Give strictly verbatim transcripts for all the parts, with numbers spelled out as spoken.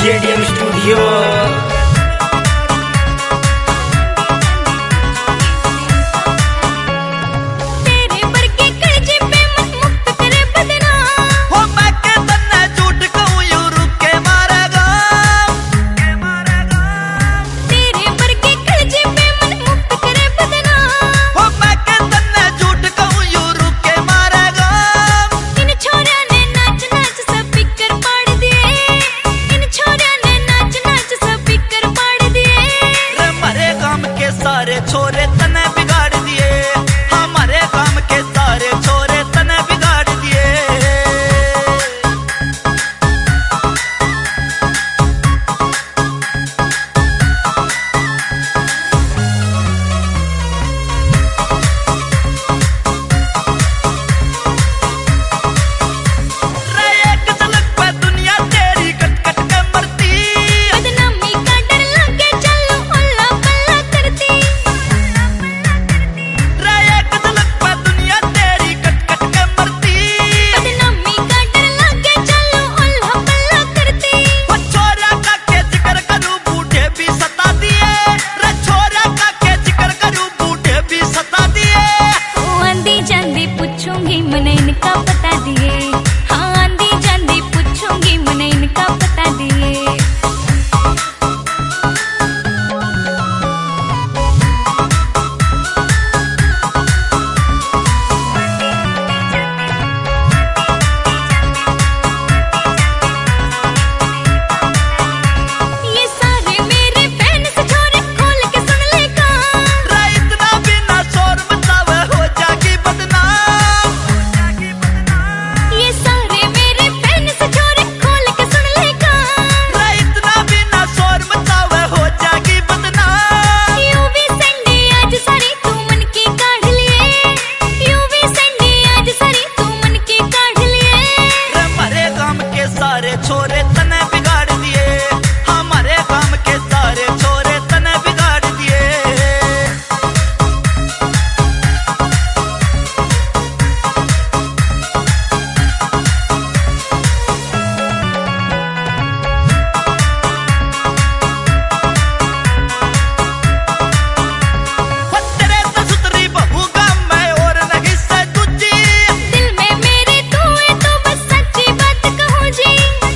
JDM studio. छोरे तने बिगाड़ दिए, हमारे काम के सारे छोरे तने बिगाड़ दिए। रे एक झलक पे दुनिया तेरी कट कट के मरती, बदनामी का डर लगे चलो अल्लाह अल्लाह करती। पूछूंगी मैंने इनका पता दिए, हाँ आंधी जांधी पूछूंगी मैंने इनका पता दिए। ये सारे मेरे फैंस छोरे खोल के सुन ले काम, इतना बिना शोर मचावे हो जागी बदनाम। ये सारे मेरे फैंस छोरे खोल के सुन ले काम, इतना बिना शोर मचावे हो जागी बदनाम। यूं भी संडे आज सारी तू मन की काढ़ लिए, यूं भी संडे आज सारी तू मन की काढ़ लिए। हमारे गांव के सारे छोरे तने बिगाड़ दिए, हमारे गांव के सारे छोरे तने बिगाड़ दिए। तेरे से सुतरी बहू गांव में और नहीं से दूजी, दिल में मेरे तू है तो बस सच्ची बात कहूँ जी।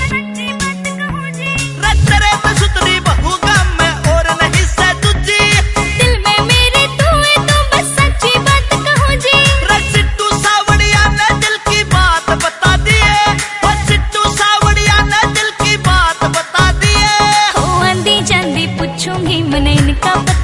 रे तेरे से सुतरी बहू गांव में और नहीं से दूजी। दिल में मेरे तू है तो बस सच्ची बात कहूँ जी। रे सिट्टू सावड़िया ने दिल की बात बता दिए, वो सिट्टू सावड़िया ने दिल की बात बता दिए। हो आंधी जांधी पूछूंगी मैंने इनका पता